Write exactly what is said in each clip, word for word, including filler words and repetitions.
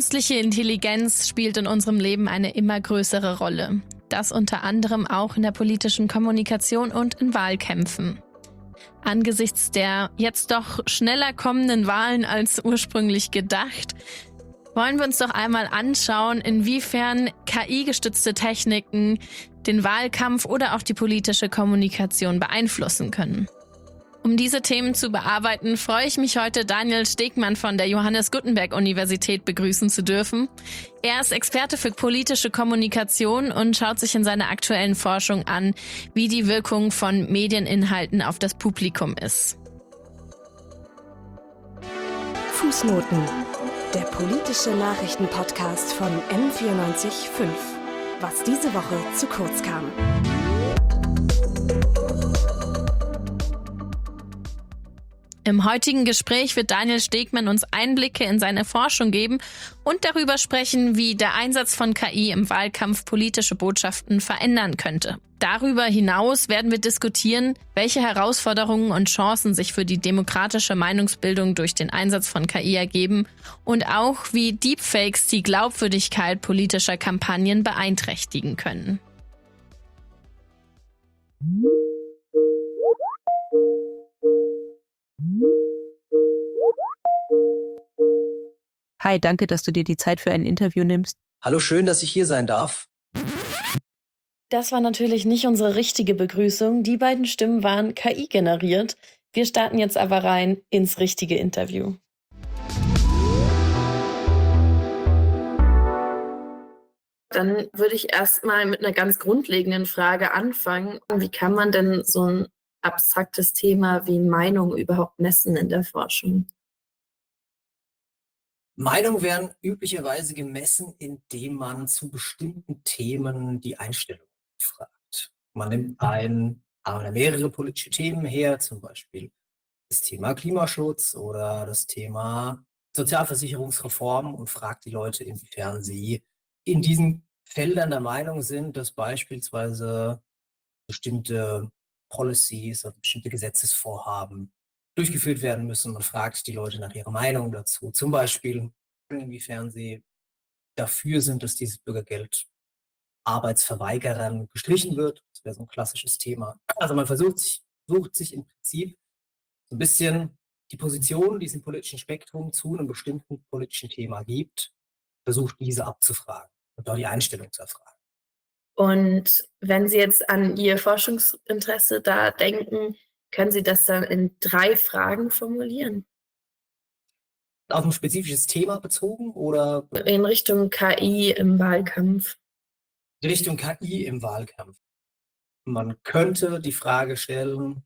Künstliche Intelligenz spielt in unserem Leben eine immer größere Rolle. Das unter anderem auch in der politischen Kommunikation und in Wahlkämpfen. Angesichts der jetzt doch schneller kommenden Wahlen als ursprünglich gedacht, wollen wir uns doch einmal anschauen, inwiefern K I-gestützte Techniken den Wahlkampf oder auch die politische Kommunikation beeinflussen können. Um diese Themen zu bearbeiten, freue ich mich heute, Daniel Stegmann von der Johannes Gutenberg Universität begrüßen zu dürfen. Er ist Experte für politische Kommunikation und schaut sich in seiner aktuellen Forschung an, wie die Wirkung von Medieninhalten auf das Publikum ist. Fußnoten, der politische Nachrichtenpodcast von M vierundneunzig Komma fünf. Was diese Woche zu kurz kam. Im heutigen Gespräch wird Daniel Stegmann uns Einblicke in seine Forschung geben und darüber sprechen, wie der Einsatz von K I im Wahlkampf politische Botschaften verändern könnte. Darüber hinaus werden wir diskutieren, welche Herausforderungen und Chancen sich für die demokratische Meinungsbildung durch den Einsatz von K I ergeben und auch, wie Deepfakes die Glaubwürdigkeit politischer Kampagnen beeinträchtigen können. Hi, danke, dass du dir die Zeit für ein Interview nimmst. Hallo, schön, dass ich hier sein darf. Das war natürlich nicht unsere richtige Begrüßung. Die beiden Stimmen waren K I generiert. Wir starten jetzt aber rein ins richtige Interview. Dann würde ich erstmal mit einer ganz grundlegenden Frage anfangen. Wie kann man denn so ein abstraktes Thema wie Meinung überhaupt messen in der Forschung? Meinungen werden üblicherweise gemessen, indem man zu bestimmten Themen die Einstellung fragt. Man nimmt ein oder mehrere politische Themen her, zum Beispiel das Thema Klimaschutz oder das Thema Sozialversicherungsreform und fragt die Leute, inwiefern sie in diesen Feldern der Meinung sind, dass beispielsweise bestimmte Policies oder bestimmte Gesetzesvorhaben durchgeführt werden müssen. Man fragt die Leute nach ihrer Meinung dazu. Zum Beispiel, inwiefern sie dafür sind, dass dieses Bürgergeld Arbeitsverweigerern gestrichen wird. Das wäre so ein klassisches Thema. Also man versucht sich, sucht sich im Prinzip so ein bisschen die Position, die es im politischen Spektrum zu einem bestimmten politischen Thema gibt, versucht diese abzufragen und da die Einstellung zu erfragen. Und wenn Sie jetzt an Ihr Forschungsinteresse da denken, können Sie das dann in drei Fragen formulieren? Auf ein spezifisches Thema bezogen oder? In Richtung K I im Wahlkampf. In Richtung K I im Wahlkampf. Man könnte die Frage stellen,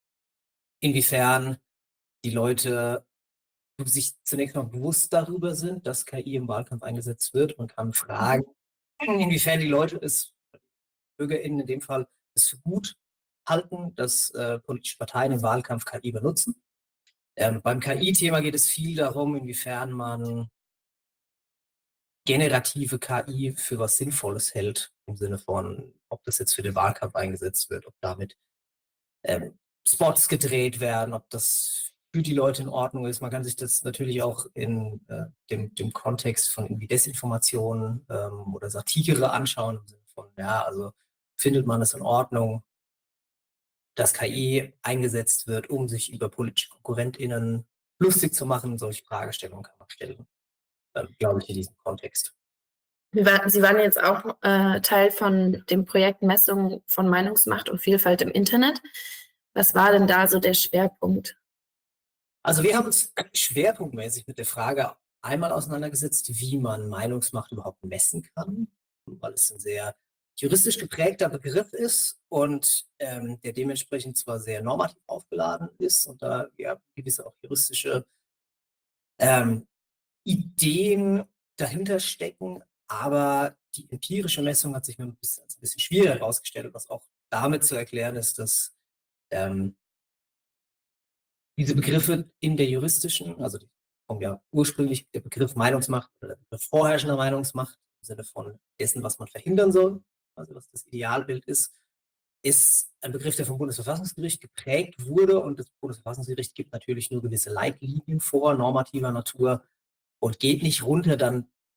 inwiefern die Leute sich zunächst mal bewusst darüber sind, dass K I im Wahlkampf eingesetzt wird. Man kann fragen, inwiefern die Leute es, BürgerInnen in dem Fall, es für gut halten, dass äh, politische Parteien im Wahlkampf K I benutzen. Ähm, beim K I-Thema geht es viel darum, inwiefern man generative K I für was Sinnvolles hält, im Sinne von, ob das jetzt für den Wahlkampf eingesetzt wird, ob damit ähm, Spots gedreht werden, ob das für die Leute in Ordnung ist. Man kann sich das natürlich auch in äh, dem, dem Kontext von irgendwie Desinformation ähm, oder Satire anschauen, im Sinne von, ja, also findet man es in Ordnung, dass K I eingesetzt wird, um sich über politische KonkurrentInnen lustig zu machen. Solche Fragestellungen kann man stellen, ähm, glaube ich, in diesem Kontext. Sie waren, Sie waren jetzt auch äh, Teil von dem Projekt Messung von Meinungsmacht und Vielfalt im Internet. Was war denn da so der Schwerpunkt? Also wir haben uns schwerpunktmäßig mit der Frage einmal auseinandergesetzt, wie man Meinungsmacht überhaupt messen kann, weil es ein sehr juristisch geprägter Begriff ist und ähm, der dementsprechend zwar sehr normativ aufgeladen ist und da ja gewisse auch juristische ähm, Ideen dahinter stecken, aber die empirische Messung hat sich mir ein bisschen, ein bisschen schwieriger herausgestellt, was auch damit zu erklären ist, dass ähm, diese Begriffe in der juristischen, also die kommen ja ursprünglich der Begriff Meinungsmacht oder der Begriff vorherrschender Meinungsmacht im Sinne von dessen, was man verhindern soll, also was das Idealbild ist, ist ein Begriff, der vom Bundesverfassungsgericht geprägt wurde und das Bundesverfassungsgericht gibt natürlich nur gewisse Leitlinien vor, normativer Natur und geht nicht runter dann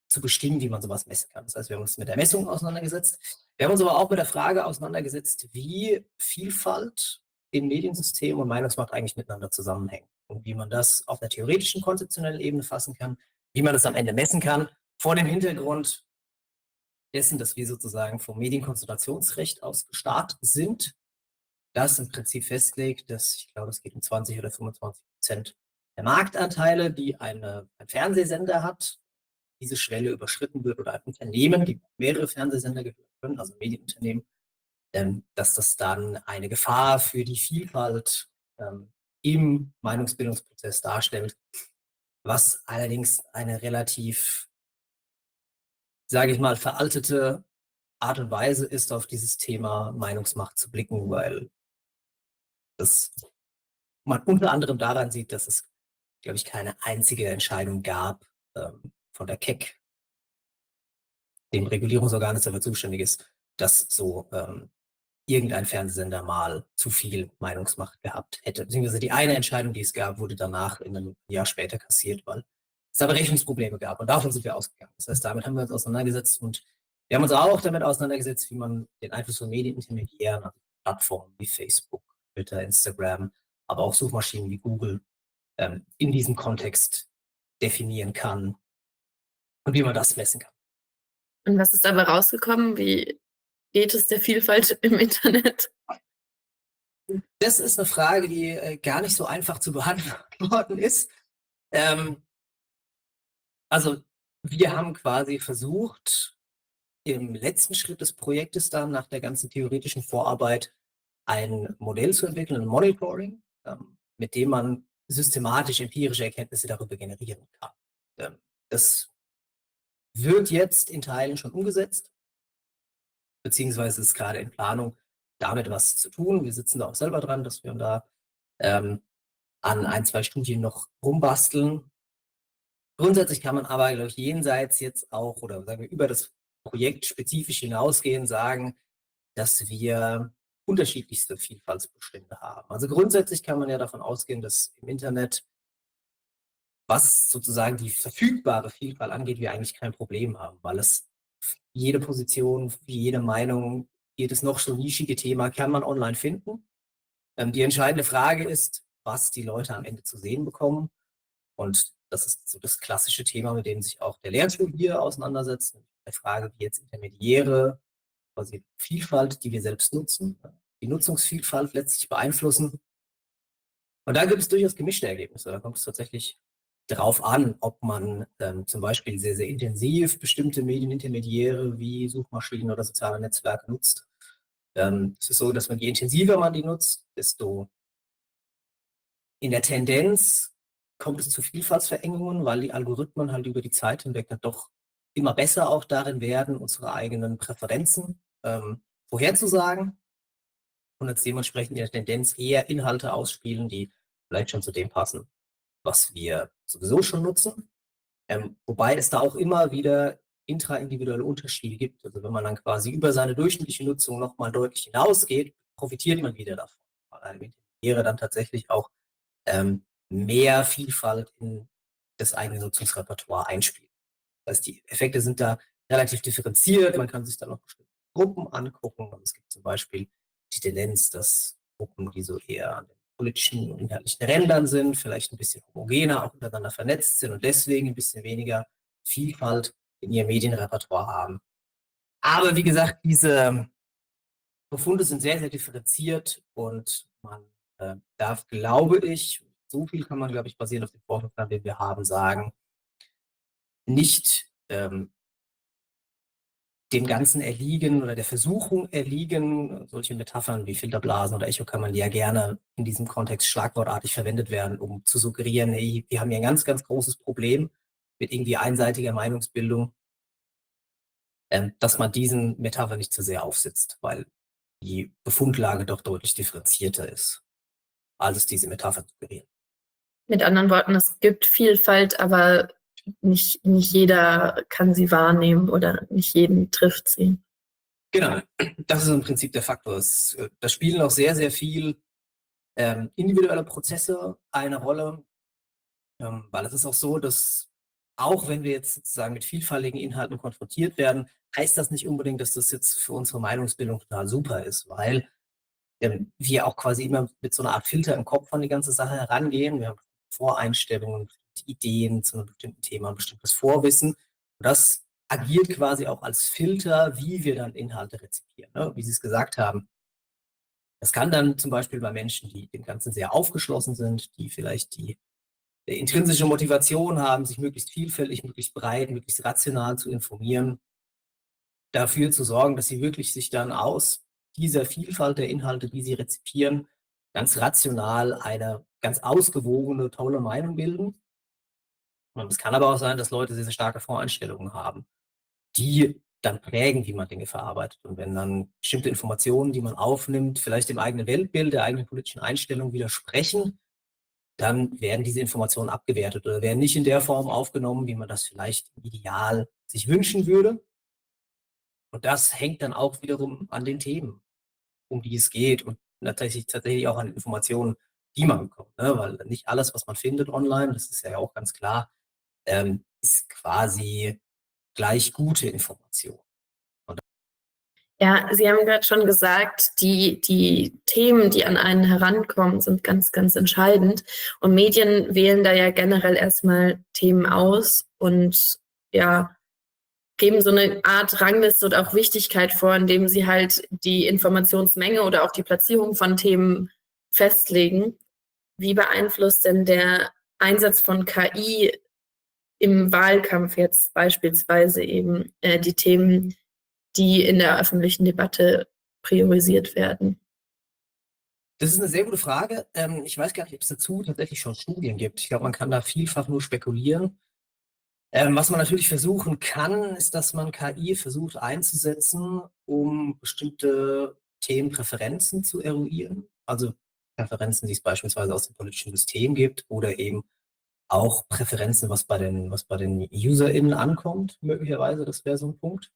zu bestimmen, wie man sowas messen kann. Das heißt, wir haben uns mit der Messung auseinandergesetzt. Wir haben uns aber auch mit der Frage auseinandergesetzt, wie Vielfalt im Mediensystem und Meinungsmacht eigentlich miteinander zusammenhängen und wie man das auf der theoretischen, konzeptionellen Ebene fassen kann, wie man das am Ende messen kann, vor dem Hintergrund dessen, dass wir sozusagen vom Medienkonzentrationsrecht aus gestartet sind, das im Prinzip festlegt, dass, ich glaube, es geht um zwanzig oder fünfundzwanzig Prozent der Marktanteile, die eine, ein Fernsehsender hat, diese Schwelle überschritten wird oder ein Unternehmen, die mehrere Fernsehsender gehören können, also Medienunternehmen, ähm, dass das dann eine Gefahr für die Vielfalt ähm, im Meinungsbildungsprozess darstellt, was allerdings eine relativ, sage ich mal, veraltete Art und Weise ist, auf dieses Thema Meinungsmacht zu blicken, weil das man unter anderem daran sieht, dass es, glaube ich, keine einzige Entscheidung gab ähm, von der K E C, dem Regulierungsorgan, das dafür zuständig ist, dass so ähm, irgendein Fernsehsender mal zu viel Meinungsmacht gehabt hätte. Beziehungsweise die eine Entscheidung, die es gab, wurde danach in einem Jahr später kassiert, weil es da Berechnungsprobleme gab. Und davon sind wir ausgegangen. Das heißt, damit haben wir uns auseinandergesetzt und wir haben uns auch damit auseinandergesetzt, wie man den Einfluss von Medienintermediären, also Plattformen wie Facebook, Twitter, Instagram, aber auch Suchmaschinen wie Google ähm, in diesem Kontext definieren kann und wie man das messen kann. Und was ist dabei rausgekommen? Wie geht es der Vielfalt im Internet? Das ist eine Frage, die äh, gar nicht so einfach zu beantworten ist. Ähm, also wir haben quasi versucht, im letzten Schritt des Projektes dann nach der ganzen theoretischen Vorarbeit ein Modell zu entwickeln, ein Monitoring, ähm, mit dem man systematisch empirische Erkenntnisse darüber generieren kann. Ähm, das wird jetzt in Teilen schon umgesetzt, beziehungsweise ist gerade in Planung, damit was zu tun. Wir sitzen da auch selber dran, dass wir da ähm, an ein, zwei Studien noch rumbasteln. Grundsätzlich kann man aber, glaube ich, jenseits jetzt auch, oder sagen wir über das Projekt spezifisch hinausgehen, sagen, dass wir unterschiedlichste Vielfaltsbestände haben. Also grundsätzlich kann man ja davon ausgehen, dass im Internet, was sozusagen die verfügbare Vielfalt angeht, wir eigentlich kein Problem haben, weil es jede Position, jede Meinung, jedes noch so nischige Thema kann man online finden. Ähm, die entscheidende Frage ist, was die Leute am Ende zu sehen bekommen. Und das ist so das klassische Thema, mit dem sich auch der Lehrstuhl hier auseinandersetzt. Die Frage, wie jetzt Intermediäre, quasi Vielfalt, die wir selbst nutzen, die Nutzungsvielfalt letztlich beeinflussen. Und da gibt es durchaus gemischte Ergebnisse. Da kommt es tatsächlich darauf an, ob man ähm, zum Beispiel sehr, sehr intensiv bestimmte Medienintermediäre wie Suchmaschinen oder soziale Netzwerke nutzt. Ähm, es ist so, dass man je intensiver man die nutzt, desto in der Tendenz kommt es zu Vielfaltsverengungen, weil die Algorithmen halt über die Zeit hinweg dann doch immer besser auch darin werden, unsere eigenen Präferenzen ähm, vorherzusagen und jetzt dementsprechend in der Tendenz eher Inhalte ausspielen, die vielleicht schon zu dem passen, was wir sowieso schon nutzen. Ähm, wobei es da auch immer wieder intraindividuelle Unterschiede gibt. Also wenn man dann quasi über seine durchschnittliche Nutzung nochmal deutlich hinausgeht, profitiert man wieder davon, weil einem Intermediäre dann tatsächlich auch ähm, mehr Vielfalt in das eigene Nutzungsrepertoire einspielen. Das heißt, die Effekte sind da relativ differenziert. Man kann sich dann noch bestimmte Gruppen angucken. Und es gibt zum Beispiel die Tendenz, dass Gruppen, die so eher an den politischen und inhaltlichen Rändern sind, vielleicht ein bisschen homogener, auch untereinander vernetzt sind und deswegen ein bisschen weniger Vielfalt in ihrem Medienrepertoire haben. Aber wie gesagt, diese Befunde sind sehr, sehr differenziert und man äh, darf, glaube ich, so viel kann man, glaube ich, basierend auf den Forschungsplan, den wir haben, sagen, nicht ähm, dem Ganzen erliegen oder der Versuchung erliegen, solche Metaphern wie Filterblasen oder Echokammern, die ja gerne in diesem Kontext schlagwortartig verwendet werden, um zu suggerieren, hey, wir haben hier ein ganz, ganz großes Problem mit irgendwie einseitiger Meinungsbildung, ähm, dass man diesen Metapher nicht zu sehr aufsitzt, weil die Befundlage doch deutlich differenzierter ist, als es diese Metapher suggerieren. Mit anderen Worten, es gibt Vielfalt, aber nicht, nicht jeder kann sie wahrnehmen oder nicht jeden trifft sie. Genau, das ist im Prinzip der Faktor. Es, da spielen auch sehr, sehr viel ähm, individuelle Prozesse eine Rolle, ähm, weil es ist auch so, dass auch wenn wir jetzt sozusagen mit vielfältigen Inhalten konfrontiert werden, heißt das nicht unbedingt, dass das jetzt für unsere Meinungsbildung total super ist, weil ähm, wir auch quasi immer mit so einer Art Filter im Kopf an die ganze Sache herangehen. Wir haben Voreinstellungen, Ideen zu einem bestimmten Thema, ein bestimmtes Vorwissen. Und das agiert quasi auch als Filter, wie wir dann Inhalte rezipieren. Ne? Wie Sie es gesagt haben. Das kann dann zum Beispiel bei Menschen, die dem Ganzen sehr aufgeschlossen sind, die vielleicht die äh, intrinsische Motivation haben, sich möglichst vielfältig, möglichst breit, möglichst rational zu informieren, dafür zu sorgen, dass sie wirklich sich dann aus dieser Vielfalt der Inhalte, die sie rezipieren, ganz rational eine ganz ausgewogene, tolle Meinung bilden. Und es kann aber auch sein, dass Leute sehr, sehr starke Voreinstellungen haben, die dann prägen, wie man Dinge verarbeitet. Und wenn dann bestimmte Informationen, die man aufnimmt, vielleicht dem eigenen Weltbild, der eigenen politischen Einstellung widersprechen, dann werden diese Informationen abgewertet oder werden nicht in der Form aufgenommen, wie man das vielleicht im Ideal sich wünschen würde. Und das hängt dann auch wiederum an den Themen, um die es geht und tatsächlich, tatsächlich auch an Informationen, die man bekommt. Ne? Weil nicht alles, was man findet online, das ist ja auch ganz klar, ähm, ist quasi gleich gute Information. Ja, Sie haben gerade schon gesagt, die, die Themen, die an einen herankommen, sind ganz, ganz entscheidend. Und Medien wählen da ja generell erstmal Themen aus und ja, geben so eine Art Rangliste oder auch Wichtigkeit vor, indem sie halt die Informationsmenge oder auch die Platzierung von Themen festlegen. Wie beeinflusst denn der Einsatz von K I im Wahlkampf jetzt beispielsweise eben äh, die Themen, die in der öffentlichen Debatte priorisiert werden? Das ist eine sehr gute Frage. Ähm, ich weiß gar nicht, ob es dazu tatsächlich schon Studien gibt. Ich glaube, man kann da vielfach nur spekulieren. Ähm, was man natürlich versuchen kann, ist, dass man K I versucht einzusetzen, um bestimmte Themenpräferenzen zu eruieren. Also Präferenzen, die es beispielsweise aus dem politischen System gibt oder eben auch Präferenzen, was bei den, was bei den UserInnen ankommt, möglicherweise. Das wäre so ein Punkt,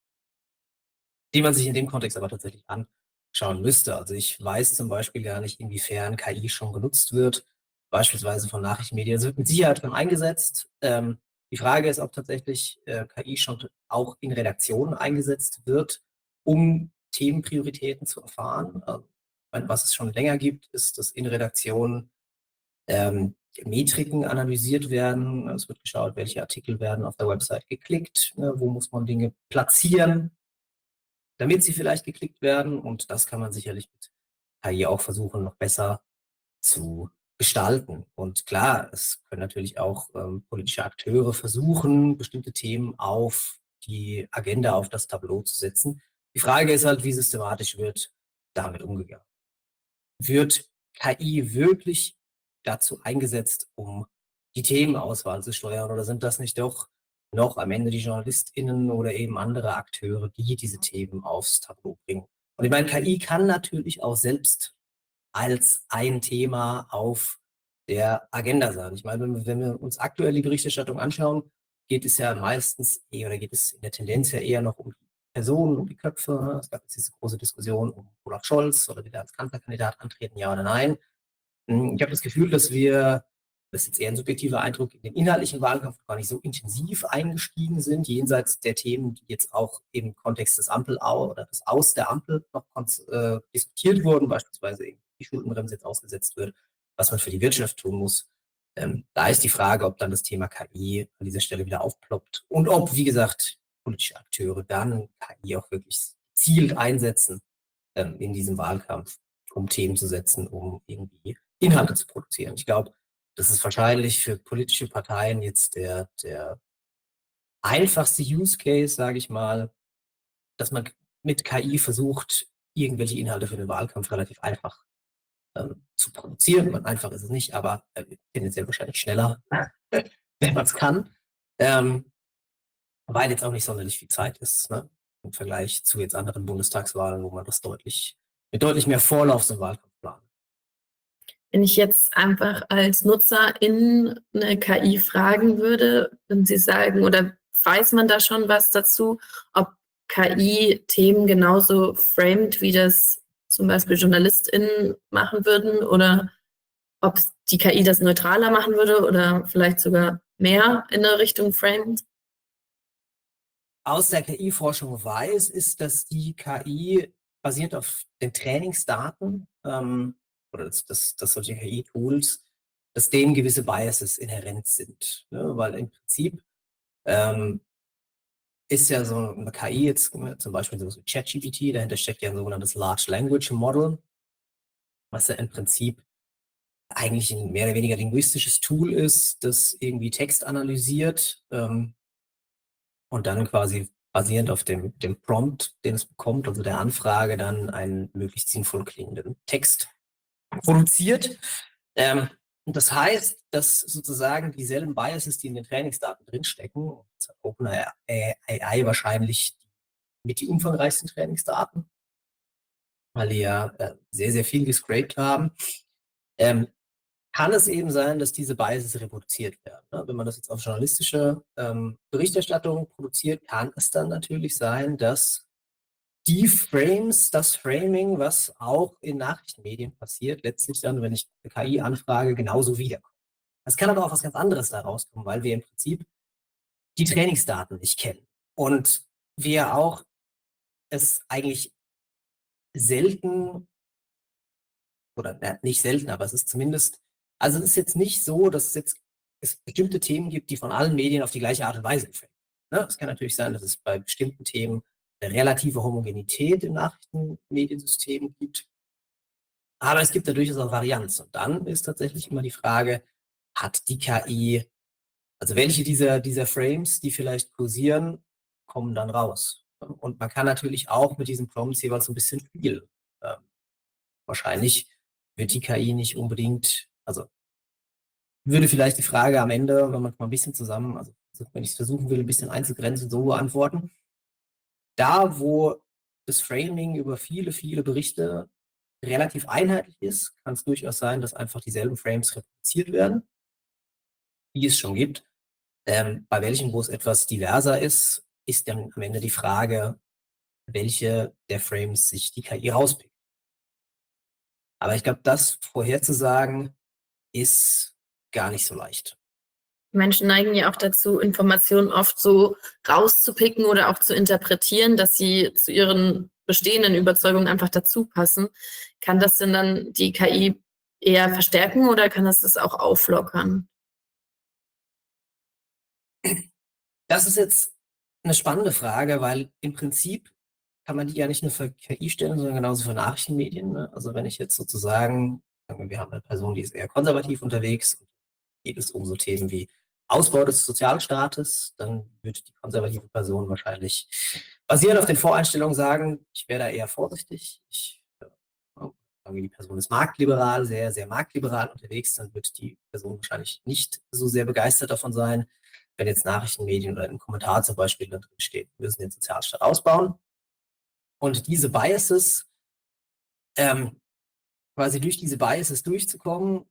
den man sich in dem Kontext aber tatsächlich anschauen müsste. Also ich weiß zum Beispiel gar nicht, inwiefern K I schon genutzt wird, beispielsweise von Nachrichtenmedien. Es wird mit Sicherheit schon eingesetzt. Ähm, die Frage ist, ob tatsächlich äh, K I schon auch in Redaktionen eingesetzt wird, um Themenprioritäten zu erfahren. Also, was es schon länger gibt, ist, dass in Redaktionen ähm, Metriken analysiert werden. Es wird geschaut, welche Artikel werden auf der Website geklickt, ne, wo muss man Dinge platzieren, damit sie vielleicht geklickt werden. Und das kann man sicherlich mit K I auch versuchen, noch besser zu gestalten. Und klar, es können natürlich auch ähm, politische Akteure versuchen, bestimmte Themen auf die Agenda, auf das Tableau zu setzen. Die Frage ist halt, wie systematisch wird damit umgegangen. Wird K I wirklich dazu eingesetzt, um die Themenauswahl zu steuern, oder sind das nicht doch noch am Ende die JournalistInnen oder eben andere Akteure, die diese Themen aufs Tableau bringen? Und ich meine, K I kann natürlich auch selbst als ein Thema auf der Agenda sein. Ich meine, wenn wir, wenn wir uns aktuell die Berichterstattung anschauen, geht es ja meistens eher, oder geht es in der Tendenz ja eher noch um die Personen, um die Köpfe. Es gab jetzt diese große Diskussion um Olaf Scholz, oder will er als Kanzlerkandidat antreten, ja oder nein. Ich habe das Gefühl, dass wir, das ist jetzt eher ein subjektiver Eindruck, in den inhaltlichen Wahlkampf gar nicht so intensiv eingestiegen sind, jenseits der Themen, die jetzt auch im Kontext des Ampel oder des Aus der Ampel noch äh, diskutiert wurden, beispielsweise eben die Schuldenbremse jetzt ausgesetzt wird, was man für die Wirtschaft tun muss. Ähm, da ist die Frage, ob dann das Thema K I an dieser Stelle wieder aufploppt und ob, wie gesagt, politische Akteure dann K I auch wirklich gezielt einsetzen ähm, in diesem Wahlkampf, um Themen zu setzen, um irgendwie Inhalte zu produzieren. Ich glaube, das ist wahrscheinlich für politische Parteien jetzt der, der einfachste Use Case, sage ich mal, dass man mit K I versucht, irgendwelche Inhalte für den Wahlkampf relativ einfach ähm, zu produzieren. Man, einfach ist es nicht, aber äh, tendenziell wahrscheinlich schneller, wenn man es kann. Ähm, weil jetzt auch nicht sonderlich viel Zeit ist, ne? Im Vergleich zu jetzt anderen Bundestagswahlen, wo man das deutlich, mit deutlich mehr Vorlauf zum Wahlkampf plant. Wenn ich jetzt einfach als Nutzerin eine K I fragen würde, wenn Sie sagen, oder weiß man da schon was dazu, ob K I Themen genauso framed, wie das zum Beispiel JournalistInnen machen würden, oder ob die K I das neutraler machen würde oder vielleicht sogar mehr in eine Richtung framed? Aus der K I-Forschung weiß, ist, dass die K I basiert auf den Trainingsdaten ähm, oder dass, dass, dass solche K I-Tools, dass denen gewisse Biases inhärent sind. Ne? Weil im Prinzip ähm, ist ja so eine K I jetzt zum Beispiel so wie ChatGPT, dahinter steckt ja ein sogenanntes Large Language Model, was ja im Prinzip eigentlich ein mehr oder weniger linguistisches Tool ist, das irgendwie Text analysiert ähm, und dann quasi basierend auf dem, dem Prompt, den es bekommt, also der Anfrage, dann einen möglichst sinnvoll klingenden Text produziert. Ähm, und das heißt, dass sozusagen dieselben Biases, die in den Trainingsdaten drinstecken, jetzt hat OpenAI wahrscheinlich mit die umfangreichsten Trainingsdaten, weil die ja äh, sehr, sehr viel gescraped haben, ähm, kann es eben sein, dass diese Biases reproduziert werden. Ne? Wenn man das jetzt auf journalistische ähm, Berichterstattung produziert, kann es dann natürlich sein, dass die Frames, das Framing, was auch in Nachrichtenmedien passiert, letztlich dann, wenn ich eine K I anfrage, genauso wiederkommt. Es kann aber auch was ganz anderes da rauskommen, weil wir im Prinzip die Trainingsdaten nicht kennen. Und wir auch es eigentlich selten, oder ja, nicht selten, aber es ist zumindest, also es ist jetzt nicht so, dass es jetzt es bestimmte Themen gibt, die von allen Medien auf die gleiche Art und Weise gefällt. Ne? Es kann natürlich sein, dass es bei bestimmten Themen eine relative Homogenität im Nachrichtenmediensystem gibt. Aber es gibt da durchaus auch Varianz. Und dann ist tatsächlich immer die Frage, hat die K I, also welche dieser, dieser Frames, die vielleicht kursieren, kommen dann raus. Und man kann natürlich auch mit diesen Prompts jeweils ein bisschen spielen. Ähm, wahrscheinlich wird die K I nicht unbedingt, also würde vielleicht die Frage am Ende, wenn man mal ein bisschen zusammen, also wenn ich es versuchen will, ein bisschen einzugrenzen, so beantworten. Da, wo das Framing über viele, viele Berichte relativ einheitlich ist, kann es durchaus sein, dass einfach dieselben Frames repliziert werden, die es schon gibt. Ähm, bei welchen, wo es etwas diverser ist, ist dann am Ende die Frage, welche der Frames sich die K I rauspickt. Aber ich glaube, das vorherzusagen, ist gar nicht so leicht. Menschen neigen ja auch dazu, Informationen oft so rauszupicken oder auch zu interpretieren, dass sie zu ihren bestehenden Überzeugungen einfach dazu passen. Kann das denn dann die K I eher verstärken oder kann das das auch auflockern? Das ist jetzt eine spannende Frage, weil im Prinzip kann man die ja nicht nur für K I stellen, sondern genauso für Nachrichtenmedien. Ne? Also wenn ich jetzt sozusagen, wir haben eine Person, die ist eher konservativ unterwegs, geht es um so Themen wie Ausbau des Sozialstaates, dann wird die konservative Person wahrscheinlich basierend auf den Voreinstellungen sagen, ich wäre da eher vorsichtig. Ich, äh, die Person ist marktliberal, sehr, sehr marktliberal unterwegs, dann wird die Person wahrscheinlich nicht so sehr begeistert davon sein, wenn jetzt Nachrichtenmedien oder im Kommentar zum Beispiel da drin steht, wir müssen den Sozialstaat ausbauen. Und diese Biases, ähm, quasi durch diese Biases durchzukommen,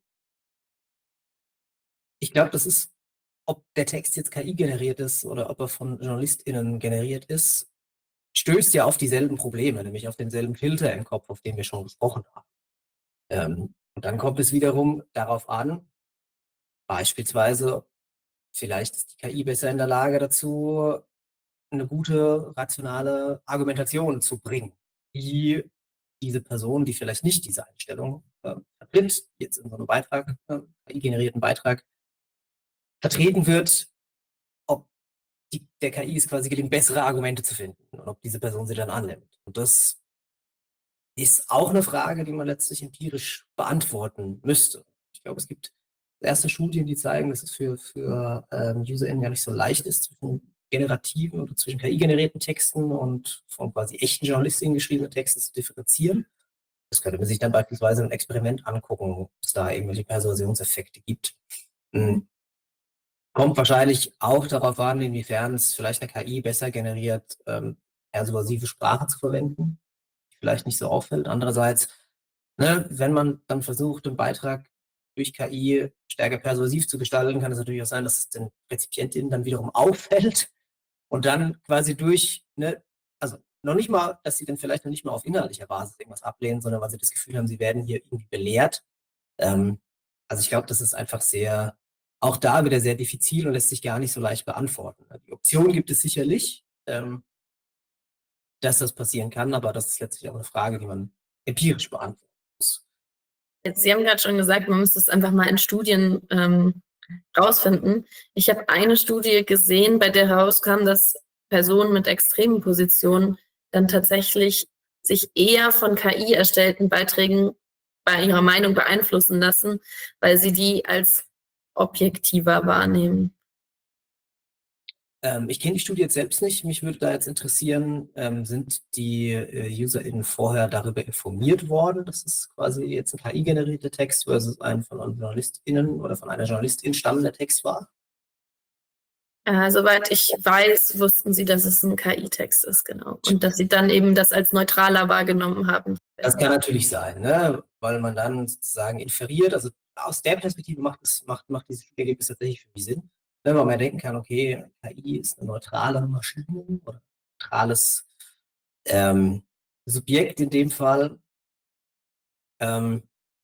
ich glaube, das ist, ob der Text jetzt K I generiert ist oder ob er von JournalistInnen generiert ist, stößt ja auf dieselben Probleme, nämlich auf denselben Filter im Kopf, auf den wir schon gesprochen haben. Ähm, und dann kommt es wiederum darauf an, beispielsweise, vielleicht ist die K I besser in der Lage dazu, eine gute, rationale Argumentation zu bringen, die diese Person, die vielleicht nicht diese Einstellung äh, vertritt, jetzt in so einem Beitrag, äh, K I-generierten Beitrag, vertreten wird, ob die, der K I es quasi gelingt, bessere Argumente zu finden und ob diese Person sie dann annimmt. Und das ist auch eine Frage, die man letztlich empirisch beantworten müsste. Ich glaube, es gibt erste Studien, die zeigen, dass es für, für ähm, UserInnen ja nicht so leicht ist, zwischen generativen oder zwischen K I-generierten Texten und von quasi echten JournalistInnen geschriebenen Texten zu differenzieren. Das könnte man sich dann beispielsweise ein Experiment angucken, ob es da irgendwelche Persuasionseffekte gibt. Mhm. Kommt wahrscheinlich auch darauf an, inwiefern es vielleicht eine K I besser generiert, ähm, persuasive Sprache zu verwenden, die vielleicht nicht so auffällt. Andererseits, ne, wenn man dann versucht, einen Beitrag durch K I stärker persuasiv zu gestalten, kann es natürlich auch sein, dass es den RezipientInnen dann wiederum auffällt und dann quasi durch, ne, also noch nicht mal, dass sie dann vielleicht noch nicht mal auf inhaltlicher Basis irgendwas ablehnen, sondern weil sie das Gefühl haben, sie werden hier irgendwie belehrt. Ähm, also ich glaube, das ist einfach sehr auch da wieder sehr diffizil und lässt sich gar nicht so leicht beantworten. Die Option gibt es sicherlich, ähm, dass das passieren kann, aber das ist letztlich auch eine Frage, die man empirisch beantworten muss. Jetzt, Sie haben gerade schon gesagt, man müsste es einfach mal in Studien ähm, rausfinden. Ich habe eine Studie gesehen, bei der herauskam, dass Personen mit extremen Positionen dann tatsächlich sich eher von K I erstellten Beiträgen bei ihrer Meinung beeinflussen lassen, weil sie die als objektiver wahrnehmen. Ähm, ich kenne die Studie jetzt selbst nicht. Mich würde da jetzt interessieren, ähm, sind die äh, UserInnen vorher darüber informiert worden, dass es quasi jetzt ein K I-generierter Text versus ein von JournalistInnen oder von einer Journalistin stammender Text war? Äh, soweit ich weiß, wussten sie, dass es ein K I-Text ist, genau. Und dass sie dann eben das als neutraler wahrgenommen haben. Das kann natürlich sein, ne? Weil man dann sozusagen inferiert. Also aus der Perspektive macht, es, macht, macht dieses Ergebnis tatsächlich für mich Sinn. Wenn man mal denken kann, okay, K I ist eine neutrale Maschine oder ein neutrales ähm, Subjekt in dem Fall. Ähm,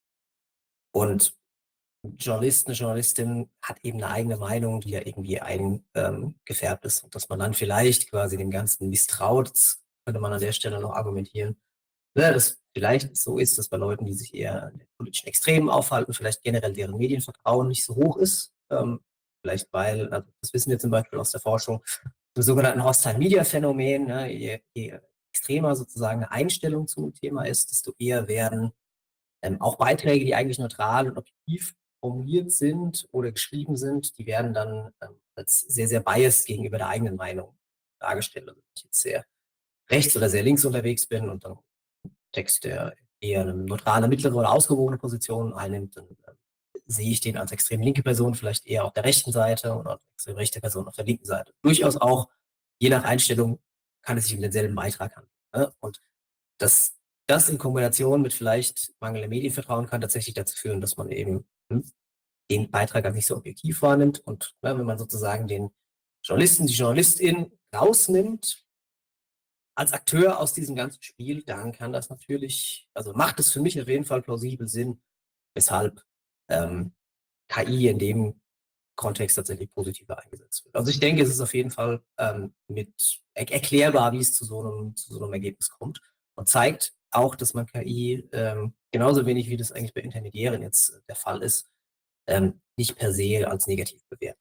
und ein Journalist, eine Journalistin hat eben eine eigene Meinung, die ja irgendwie eingefärbt ähm, ist. Und dass man dann vielleicht quasi dem Ganzen misstraut, das könnte man an der Stelle noch argumentieren. Ja, das vielleicht so ist, dass bei Leuten, die sich eher in den politischen Extremen aufhalten, vielleicht generell deren Medienvertrauen nicht so hoch ist. Ähm, vielleicht weil, also das wissen wir zum Beispiel aus der Forschung, im sogenannten Hostile-Media-Phänomen, ne, je, je extremer sozusagen eine Einstellung zum Thema ist, desto eher werden ähm, auch Beiträge, die eigentlich neutral und objektiv formuliert sind oder geschrieben sind, die werden dann ähm, als sehr, sehr biased gegenüber der eigenen Meinung dargestellt. Also wenn ich jetzt sehr rechts oder sehr links unterwegs bin und dann Text, der eher eine neutrale, mittlere oder ausgewogene Position einnimmt, dann äh, sehe ich den als extrem linke Person vielleicht eher auf der rechten Seite oder als extrem rechte Person auf der linken Seite. Durchaus auch, je nach Einstellung, kann es sich um denselben Beitrag handeln. Ne? Und das, das in Kombination mit vielleicht mangelndem Medienvertrauen kann tatsächlich dazu führen, dass man eben hm, den Beitrag als nicht so objektiv wahrnimmt. Und ne, wenn man sozusagen den Journalisten, die Journalistin rausnimmt, als Akteur aus diesem ganzen Spiel, dann kann das natürlich, also macht es für mich auf jeden Fall plausibel Sinn, weshalb ähm, K I in dem Kontext tatsächlich positiver eingesetzt wird. Also ich denke, es ist auf jeden Fall ähm, mit er erklärbar, wie es zu so, einem, zu so einem Ergebnis kommt und zeigt auch, dass man K I ähm, genauso wenig, wie das eigentlich bei Intermediären jetzt der Fall ist, ähm, nicht per se als negativ bewerten.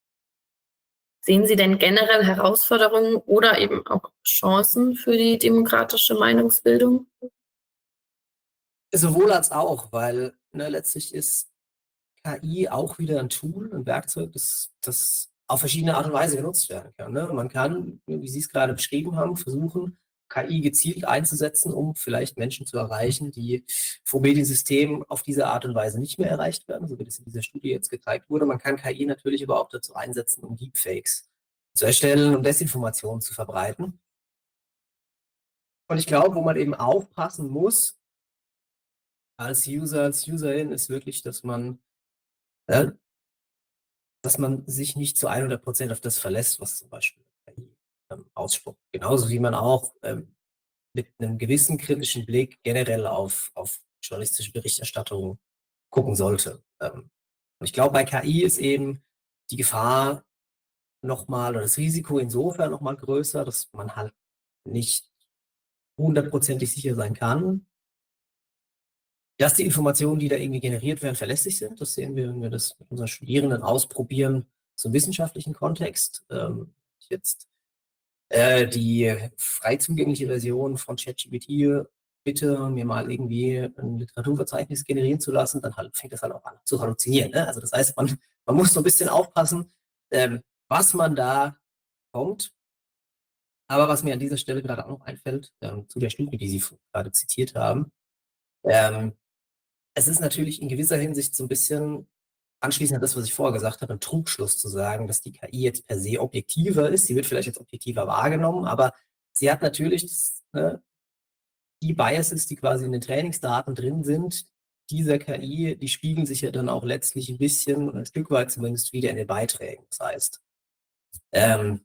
Sehen Sie denn generell Herausforderungen oder eben auch Chancen für die demokratische Meinungsbildung? Sowohl als auch, weil ne, letztlich ist K I auch wieder ein Tool, ein Werkzeug, das, das auf verschiedene Art und Weise genutzt werden kann. Ne? Man kann, wie Sie es gerade beschrieben haben, versuchen, K I gezielt einzusetzen, um vielleicht Menschen zu erreichen, die vom Mediensystem auf diese Art und Weise nicht mehr erreicht werden, so wie das in dieser Studie jetzt gezeigt wurde. Man kann K I natürlich aber auch dazu einsetzen, um Deepfakes zu erstellen und Desinformationen zu verbreiten. Und ich glaube, wo man eben aufpassen muss, als User, als Userin, ist wirklich, dass man, ja, dass man sich nicht zu hundert Prozent auf das verlässt, was zum Beispiel K I ähm, ausspuckt. Genauso wie man auch ähm, mit einem gewissen kritischen Blick generell auf, auf journalistische Berichterstattung gucken sollte. Ähm, und ich glaube, bei K I ist eben die Gefahr nochmal oder das Risiko insofern nochmal größer, dass man halt nicht hundertprozentig sicher sein kann, dass die Informationen, die da irgendwie generiert werden, verlässlich sind. Das sehen wir, wenn wir das mit unseren Studierenden ausprobieren, zum wissenschaftlichen Kontext. Ähm, jetzt äh, die frei zugängliche Version von ChatGPT bitte mir mal irgendwie ein Literaturverzeichnis generieren zu lassen, dann halt, fängt das halt auch an zu halluzinieren. Ne? Also das heißt, man, man muss so ein bisschen aufpassen, ähm, was man da kommt. Aber was mir an dieser Stelle gerade auch noch einfällt, ähm, zu der Studie, die Sie gerade zitiert haben, ähm, es ist natürlich in gewisser Hinsicht so ein bisschen, anschließend an das, was ich vorher gesagt habe, ein Trugschluss zu sagen, dass die K I jetzt per se objektiver ist. Sie wird vielleicht jetzt objektiver wahrgenommen, aber sie hat natürlich das, ne, die Biases, die quasi in den Trainingsdaten drin sind, dieser K I, die spiegeln sich ja dann auch letztlich ein bisschen, ein Stück weit zumindest, wieder in den Beiträgen. Das heißt, ähm,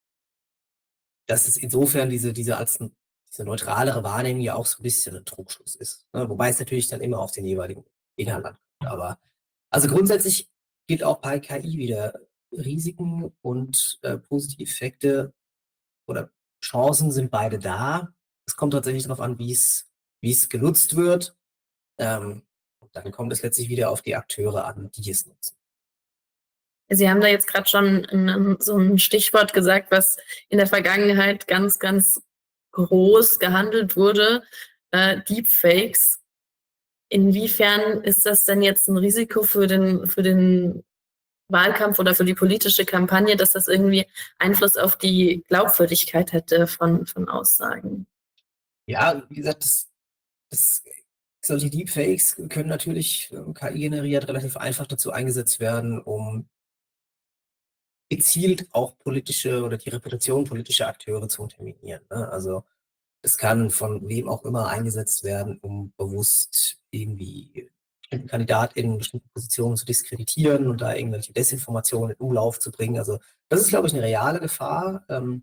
dass es insofern diese, diese als diese neutralere Wahrnehmung ja auch so ein bisschen ein Trugschluss ist. Ne? Wobei es natürlich dann immer auf den jeweiligen Inhalt ankommt. Aber also grundsätzlich gilt auch bei K I wieder. Risiken und äh, positive Effekte oder Chancen sind beide da. Es kommt tatsächlich darauf an, wie es wie es genutzt wird. Ähm, und dann kommt es letztlich wieder auf die Akteure an, die es nutzen. Sie haben da jetzt gerade schon ein, so ein Stichwort gesagt, was in der Vergangenheit ganz, ganz groß gehandelt wurde, äh, Deepfakes. Inwiefern ist das denn jetzt ein Risiko für den, für den Wahlkampf oder für die politische Kampagne, dass das irgendwie Einfluss auf die Glaubwürdigkeit hätte von, von Aussagen? Ja, wie gesagt, das, das, solche Deepfakes können natürlich äh, K I generiert relativ einfach dazu eingesetzt werden, um gezielt auch politische oder die Reputation politischer Akteure zu unterminieren. Ne? Also es kann von wem auch immer eingesetzt werden, um bewusst irgendwie bestimmte KandidatInnen in bestimmten Positionen zu diskreditieren und da irgendwelche Desinformationen in Umlauf zu bringen. Also das ist, glaube ich, eine reale Gefahr, ähm,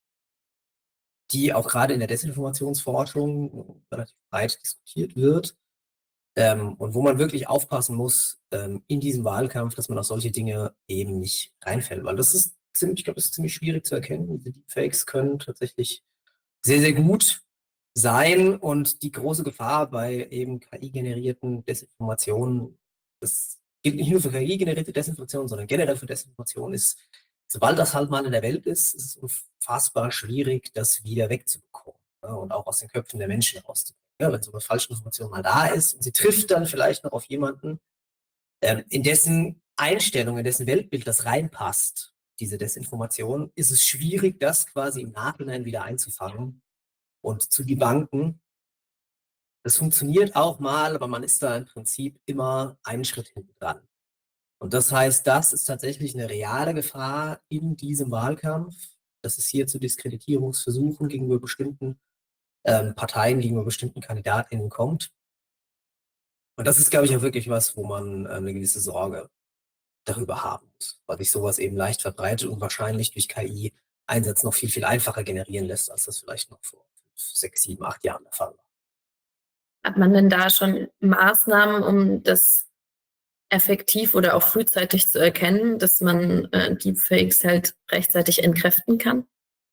die auch gerade in der Desinformationsforschung relativ breit diskutiert wird. Ähm, und wo man wirklich aufpassen muss ähm, in diesem Wahlkampf, dass man auf solche Dinge eben nicht reinfällt. Weil das ist ziemlich, ich glaube, das ist ziemlich schwierig zu erkennen. Diese Deepfakes können tatsächlich sehr, sehr gut sein. Und die große Gefahr bei eben K I-generierten Desinformationen, das gilt nicht nur für K I-generierte Desinformation, sondern generell für Desinformation, ist, sobald das halt mal in der Welt ist, ist es unfassbar schwierig, das wieder wegzubekommen, ne? Und auch aus den Köpfen der Menschen rauszubringen. Ja, wenn so eine falsche Information mal da ist und sie trifft dann vielleicht noch auf jemanden, ähm, in dessen Einstellung, in dessen Weltbild das reinpasst, diese Desinformation, ist es schwierig, das quasi im Nachhinein wieder einzufangen und zu debunken. Das funktioniert auch mal, aber man ist da im Prinzip immer einen Schritt hinten dran. Und das heißt, das ist tatsächlich eine reale Gefahr in diesem Wahlkampf, dass es hier zu Diskreditierungsversuchen gegenüber bestimmten ähm, Parteien, gegenüber bestimmten KandidatInnen kommt. Und das ist, glaube ich, auch wirklich was, wo man äh, eine gewisse Sorge darüber haben muss, weil sich sowas eben leicht verbreitet und wahrscheinlich durch K I-Einsatz noch viel, viel einfacher generieren lässt, als das vielleicht noch vor fünf, sechs, sieben, acht Jahren der Fall war. Hat man denn da schon Maßnahmen, um das effektiv oder auch frühzeitig zu erkennen, dass man äh, Deepfakes halt rechtzeitig entkräften kann?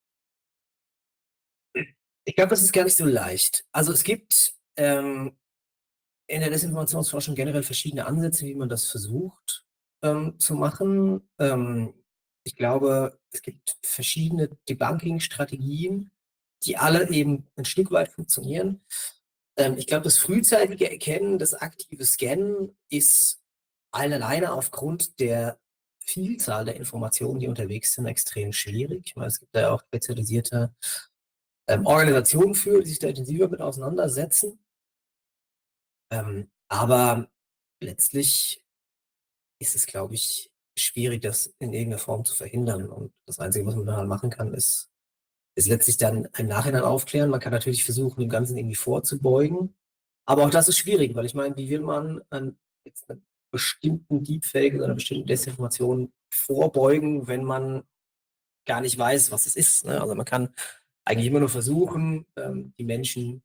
Ich glaube, das ist gar nicht so leicht. Also es gibt ähm, in der Desinformationsforschung generell verschiedene Ansätze, wie man das versucht ähm, zu machen. Ähm, ich glaube, es gibt verschiedene Debunking-Strategien, die alle eben ein Stück weit funktionieren. Ähm, ich glaube, das frühzeitige Erkennen, das aktive Scannen ist alleine aufgrund der Vielzahl der Informationen, die unterwegs sind, extrem schwierig. Ich meine, es gibt da ja auch spezialisierte ähm, Organisationen für, die sich da intensiver mit auseinandersetzen. Ähm, aber letztlich ist es, glaube ich, schwierig, das in irgendeiner Form zu verhindern. Und das Einzige, was man dann machen kann, ist, ist letztlich dann im Nachhinein aufklären. Man kann natürlich versuchen, dem Ganzen irgendwie vorzubeugen. Aber auch das ist schwierig, weil ich meine, wie will man an jetzt einer bestimmten Deepfake oder einer bestimmten Desinformation vorbeugen, wenn man gar nicht weiß, was es ist, ne? Also man kann eigentlich immer nur versuchen, ähm, die Menschen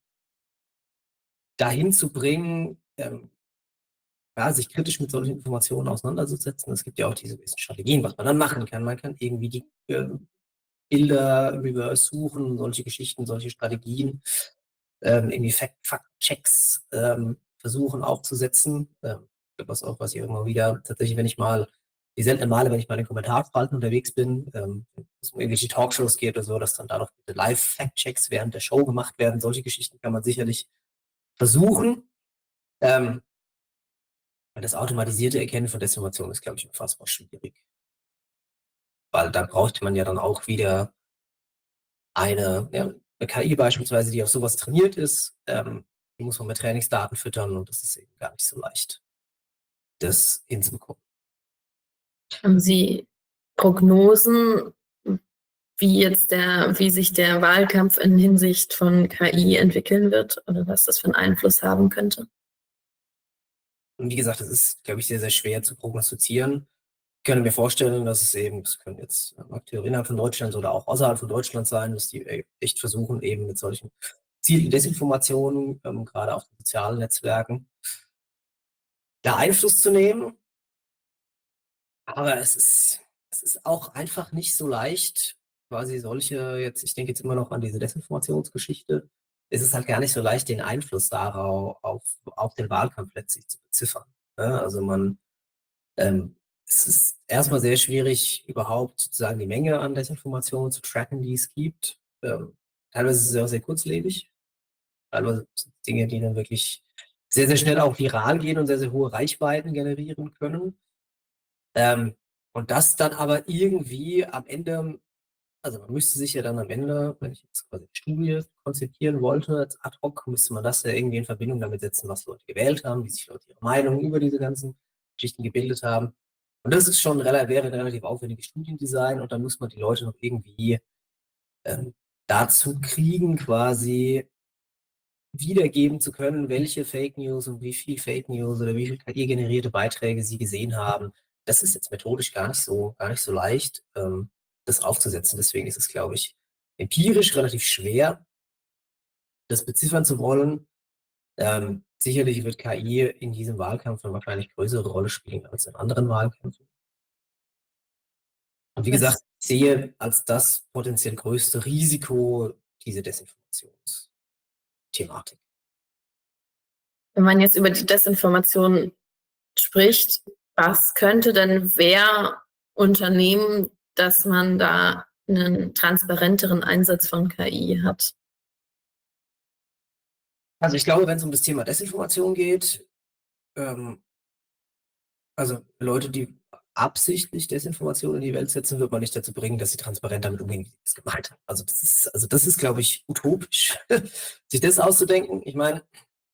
dahin zu bringen, ähm, ja, sich kritisch mit solchen Informationen auseinanderzusetzen. Es gibt ja auch diese gewissen Strategien, was man dann machen kann. Man kann irgendwie die äh, Bilder reverse suchen, solche Geschichten, solche Strategien, ähm, irgendwie Fact-Checks ähm, versuchen aufzusetzen. Ähm, was auch, was ich immer wieder tatsächlich, wenn ich mal, die seltenen Male, wenn ich mal in den Kommentarspalten unterwegs bin, ähm, wenn es um irgendwelche Talkshows geht oder so, dass dann da noch Live-Fact-Checks während der Show gemacht werden. Solche Geschichten kann man sicherlich versuchen. Ähm, das automatisierte Erkennen von Desinformation ist, glaube ich, unfassbar schwierig. Weil da braucht man ja dann auch wieder eine, ja, eine K I beispielsweise, die auf sowas trainiert ist. Ähm, die muss man mit Trainingsdaten füttern und das ist eben gar nicht so leicht, das hinzubekommen. Haben Sie Prognosen, wie jetzt der, wie sich der Wahlkampf in Hinsicht von K I entwickeln wird oder was das für einen Einfluss haben könnte? Und wie gesagt, das ist, glaube ich, sehr, sehr schwer zu prognostizieren. Ich könnte mir vorstellen, dass es eben, es können jetzt Akteure innerhalb von Deutschland oder auch außerhalb von Deutschland sein, dass die echt versuchen, eben mit solchen gezielten Desinformationen, ähm, gerade auf den sozialen Netzwerken, da Einfluss zu nehmen. Aber es ist, es ist auch einfach nicht so leicht, quasi solche, jetzt, ich denke jetzt immer noch an diese Desinformationsgeschichte, es ist halt gar nicht so leicht, den Einfluss darauf auf, auf den Wahlkampf letztlich zu beziffern. Ne? Also man, ähm, es ist erstmal sehr schwierig, überhaupt sozusagen die Menge an Desinformationen zu tracken, die es gibt. Ähm, teilweise ist es auch sehr kurzlebig, teilweise sind es Dinge, die dann wirklich sehr, sehr schnell auch viral gehen und sehr, sehr hohe Reichweiten generieren können. Ähm, und das dann aber irgendwie am Ende, also man müsste sich ja dann am Ende, wenn ich jetzt quasi eine Studie konzipieren wollte, als ad hoc, müsste man das ja irgendwie in Verbindung damit setzen, was Leute gewählt haben, wie sich Leute ihre Meinung über diese ganzen Geschichten gebildet haben. Und das ist schon rela- wäre ein relativ aufwendiges Studiendesign und dann muss man die Leute noch irgendwie ähm, dazu kriegen, quasi wiedergeben zu können, welche Fake News und wie viel Fake News oder wie viel K I-generierte Beiträge sie gesehen haben. Das ist jetzt methodisch gar nicht so, gar nicht so leicht, ähm, das aufzusetzen. Deswegen ist es, glaube ich, empirisch relativ schwer, das beziffern zu wollen. Ähm, sicherlich wird K I in diesem Wahlkampf eine wahrscheinlich größere Rolle spielen als in anderen Wahlkämpfen. Und wie gesagt, Das, ich sehe als das potenziell größte Risiko diese Desinformationsthematik. wenn man jetzt über die Desinformation spricht, was könnte denn wer unternehmen, dass man da einen transparenteren Einsatz von K I hat? Also ich glaube, wenn es um das Thema Desinformation geht, ähm, also Leute, die absichtlich Desinformation in die Welt setzen, wird man nicht dazu bringen, dass sie transparent damit umgehen, wie sie es gemeint haben. Also das ist, also das ist, glaube ich, utopisch, sich das auszudenken. Ich meine,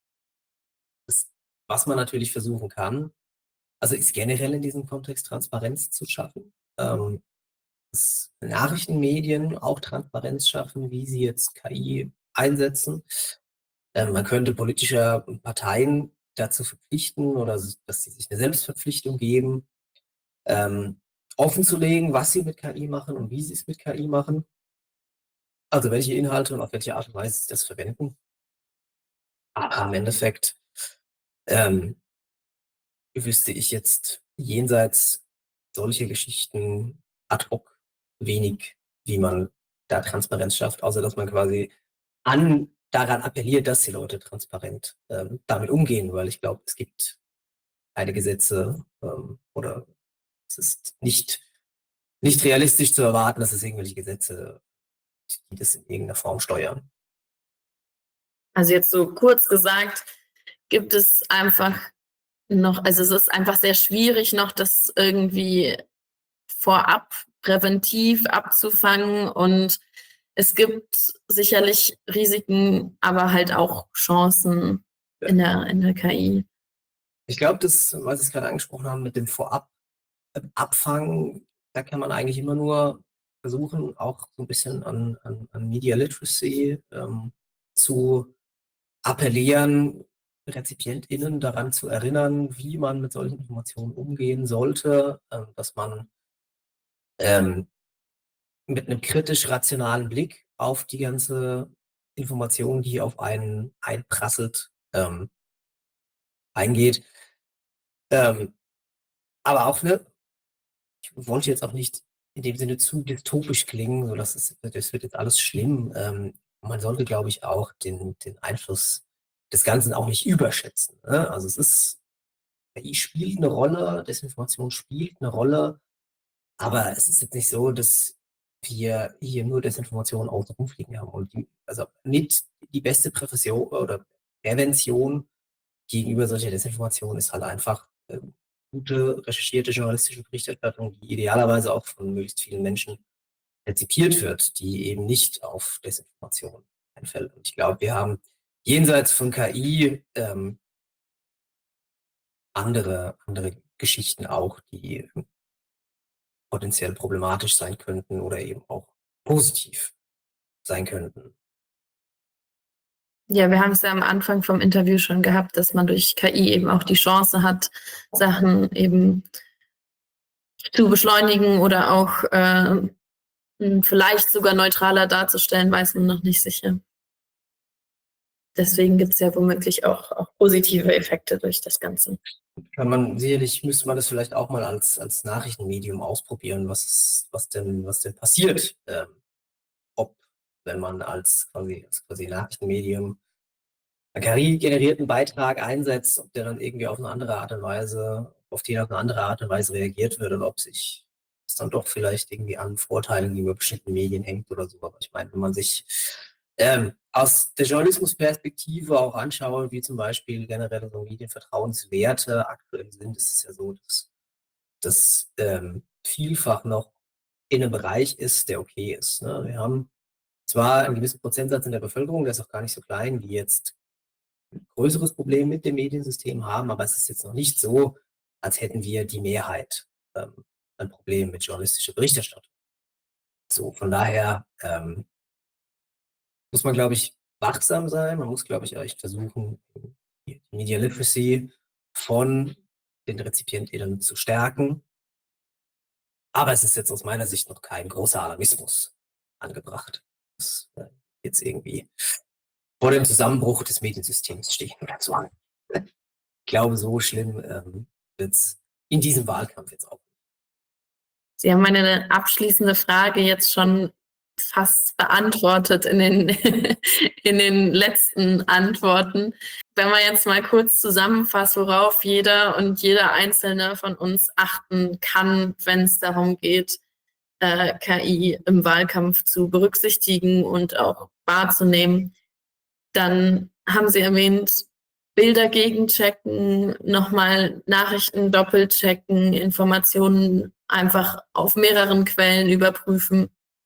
das, was man natürlich versuchen kann, also ist generell in diesem Kontext Transparenz zu schaffen. Ähm, dass Nachrichtenmedien auch Transparenz schaffen, wie sie jetzt K I einsetzen. Ähm, man könnte politische Parteien dazu verpflichten oder dass sie sich eine Selbstverpflichtung geben, ähm, offenzulegen, was sie mit K I machen und wie sie es mit K I machen. Also welche Inhalte und auf welche Art und Weise sie das verwenden. Aber im Endeffekt ähm, wüsste ich jetzt jenseits solcher Geschichten ad hoc wenig, wie man da Transparenz schafft, außer dass man quasi an, daran appelliert, dass die Leute transparent ähm, damit umgehen, weil ich glaube, es gibt keine Gesetze ähm, oder es ist nicht, nicht realistisch zu erwarten, dass es irgendwelche Gesetze, die das in irgendeiner Form steuern. Also jetzt so kurz gesagt, gibt es einfach noch, also es ist einfach sehr schwierig, noch das irgendwie vorab präventiv abzufangen und es gibt sicherlich Risiken, aber halt auch Chancen Ja. in der, in der K I. Ich glaube, das, was Sie es gerade angesprochen haben, mit dem Vorab äh, Abfangen, da kann man eigentlich immer nur versuchen, auch so ein bisschen an, an, an Media Literacy ähm, zu appellieren, RezipientInnen daran zu erinnern, wie man mit solchen Informationen umgehen sollte, ähm, dass man ähm, mit einem kritisch-rationalen Blick auf die ganze Information, die auf einen einprasselt, ähm, eingeht. Ähm, aber auch, ne, ich wollte jetzt auch nicht in dem Sinne zu dystopisch klingen, so dass es, das wird jetzt alles schlimm. Ähm, man sollte, glaube ich, auch den, den Einfluss des Ganzen auch nicht überschätzen. Ne? Also es ist, K I spielt eine Rolle, Desinformation spielt eine Rolle, aber es ist jetzt nicht so, dass wir hier nur Desinformation außen rumfliegen haben. Und die, also nicht die beste Prävention oder Prävention gegenüber solcher Desinformation ist halt einfach ähm, gute, recherchierte journalistische Berichterstattung, die idealerweise auch von möglichst vielen Menschen rezipiert wird, die eben nicht auf Desinformation einfällt. Und ich glaube, wir haben jenseits von K I ähm, andere, andere Geschichten auch, die potenziell problematisch sein könnten oder eben auch positiv sein könnten. Ja, wir haben es ja am Anfang vom Interview schon gehabt, dass man durch K I eben auch die Chance hat, Sachen eben zu beschleunigen oder auch äh, vielleicht sogar neutraler darzustellen, weiß man noch nicht sicher. deswegen gibt es ja womöglich auch, auch positive Effekte durch das Ganze. Kann man, sicherlich müsste man das vielleicht auch mal als, als Nachrichtenmedium ausprobieren, was, ist, was, denn, was denn passiert. Ähm, ob, wenn man als quasi, als quasi Nachrichtenmedium einen K I-generierten Beitrag einsetzt, ob der dann irgendwie auf eine andere Art und Weise, auf den auf eine andere Art und Weise reagiert wird oder ob sich das dann doch vielleicht irgendwie an Vorteilen gegenüber bestimmten Medien hängt oder so. Aber ich meine, wenn man sich ähm, aus der Journalismusperspektive auch anschaue, wie zum Beispiel generell so Medienvertrauenswerte aktuell sind, ist es ja so, dass das ähm, vielfach noch in einem Bereich ist, der okay ist. Ne? Wir haben zwar einen gewissen Prozentsatz in der Bevölkerung, der ist auch gar nicht so klein, die jetzt ein größeres Problem mit dem Mediensystem haben, aber es ist jetzt noch nicht so, als hätten wir die Mehrheit ähm, ein Problem mit journalistischer Berichterstattung. So, von daher ähm, muss man, glaube ich, wachsam sein. Man muss, glaube ich, echt versuchen, die Media Literacy von den RezipientInnen zu stärken. Aber es ist jetzt aus meiner Sicht noch kein großer Alarmismus angebracht. Das äh, jetzt irgendwie vor dem Zusammenbruch des Mediensystems stehen oder so. Ich glaube, so schlimm ähm, wird es in diesem Wahlkampf jetzt auch. Sie haben meine abschließende Frage jetzt schon fast beantwortet in den, in den letzten Antworten. Wenn man jetzt mal kurz zusammenfasst, worauf jeder und jeder Einzelne von uns achten kann, wenn es darum geht, äh, K I im Wahlkampf zu berücksichtigen und auch wahrzunehmen, dann haben Sie erwähnt, Bilder gegenchecken, nochmal Nachrichten doppelt checken, Informationen einfach auf mehreren Quellen überprüfen.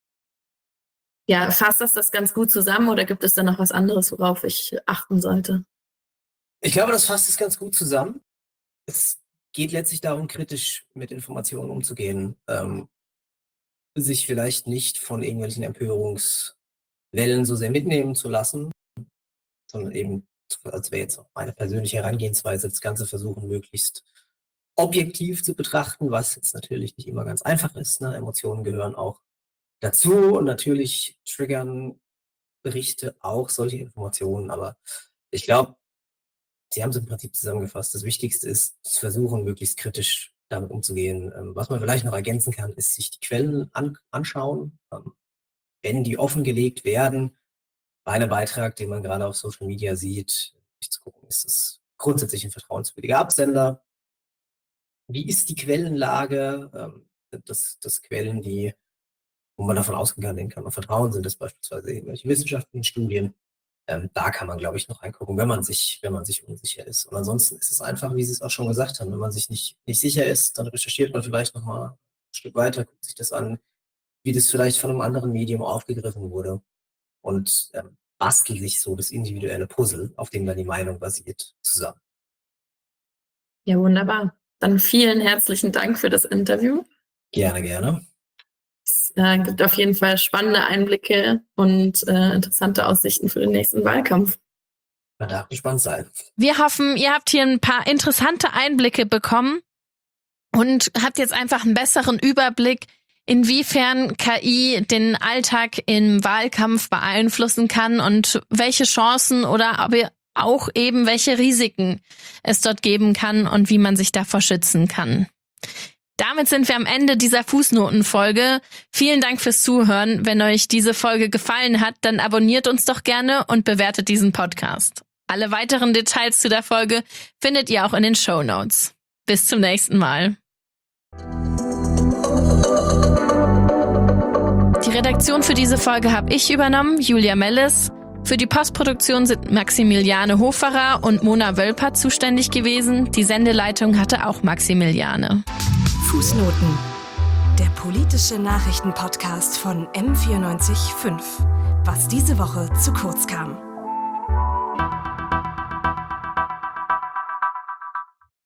Ja, fasst das das ganz gut zusammen oder gibt es da noch was anderes, worauf ich achten sollte? Ich glaube, das fasst es ganz gut zusammen. Es geht letztlich darum, kritisch mit Informationen umzugehen, ähm, sich vielleicht nicht von irgendwelchen Empörungswellen so sehr mitnehmen zu lassen, sondern eben, als wäre jetzt auch meine persönliche Herangehensweise, das Ganze versuchen, möglichst objektiv zu betrachten, was jetzt natürlich nicht immer ganz einfach ist. Ne? Emotionen gehören auch dazu und natürlich triggern Berichte auch solche Informationen, aber ich glaube, Sie haben es im Prinzip zusammengefasst. Das Wichtigste ist, zu versuchen, möglichst kritisch damit umzugehen. Ähm, was man vielleicht noch ergänzen kann, ist, sich die Quellen an, anschauen. Ähm, wenn die offengelegt werden, bei einem Beitrag, den man gerade auf Social Media sieht, sich zu gucken, ist es grundsätzlich ein vertrauenswürdiger Absender? Wie ist die Quellenlage? Ähm, das, das Quellen, die, wo man davon ausgehen kann, kann man vertrauen, sind das beispielsweise irgendwelche wissenschaftlichen Studien. Ähm, da kann man, glaube ich, noch reingucken, wenn man sich, wenn man sich unsicher ist. Und ansonsten ist es einfach, wie Sie es auch schon gesagt haben, wenn man sich nicht, nicht sicher ist, dann recherchiert man vielleicht nochmal ein Stück weiter, guckt sich das an, wie das vielleicht von einem anderen Medium aufgegriffen wurde und ähm, bastelt sich so das individuelle Puzzle, auf dem dann die Meinung basiert, zusammen. Ja, wunderbar. Dann vielen herzlichen Dank für das Interview. Gerne, gerne. Es äh, gibt auf jeden Fall spannende Einblicke und äh, interessante Aussichten für den nächsten Wahlkampf. Man darf gespannt sein. Wir hoffen, ihr habt hier ein paar interessante Einblicke bekommen und habt jetzt einfach einen besseren Überblick, inwiefern K I den Alltag im Wahlkampf beeinflussen kann und welche Chancen oder aber auch eben welche Risiken es dort geben kann und wie man sich davor schützen kann. Damit sind wir am Ende dieser Fußnotenfolge. Vielen Dank fürs Zuhören. Wenn euch diese Folge gefallen hat, dann abonniert uns doch gerne und bewertet diesen Podcast. Alle weiteren Details zu der Folge findet ihr auch in den Shownotes. Bis zum nächsten Mal. Die Redaktion für diese Folge habe ich übernommen, Julia Mellis. Für die Postproduktion sind Maximiliane Hoferer und Mona Wölper zuständig gewesen. Die Sendeleitung hatte auch Maximiliane. Fußnoten. Der politische Nachrichtenpodcast von M vierundneunzig Komma fünf. Was diese Woche zu kurz kam.